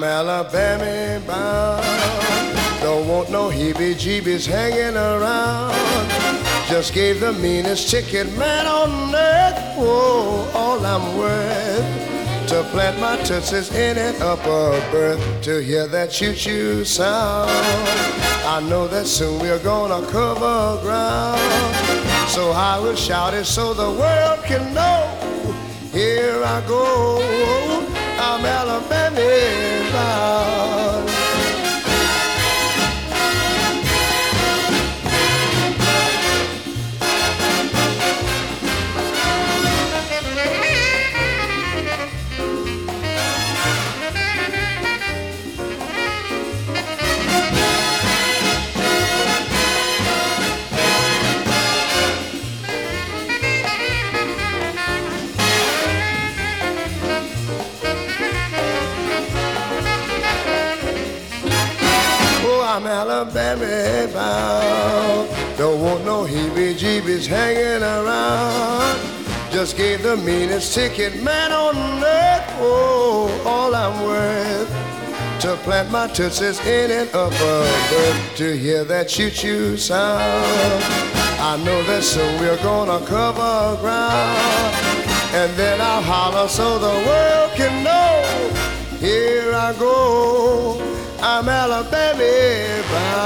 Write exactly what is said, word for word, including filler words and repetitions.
I'm Alabama bound. Don't want no heebie-jeebies hanging around. Just gave the meanest ticket man on earth. Whoa, all I'm worth to plant my tootsies in an upper berth to hear that choo-choo sound. I know that soon we're gonna cover ground, so I will shout it so the world can know. Here I go, I'm Alabama bound. I'm Alabama bound. Don't want no heebie-jeebies hanging around. Just gave the meanest ticket man on earth. Oh, all I'm worth to plant my tootsies in an upper berth to hear that choo-choo sound. I know that soon we're gonna cover ground, and then I'll holler so the world can know. Here I go, I'm Alabama bound.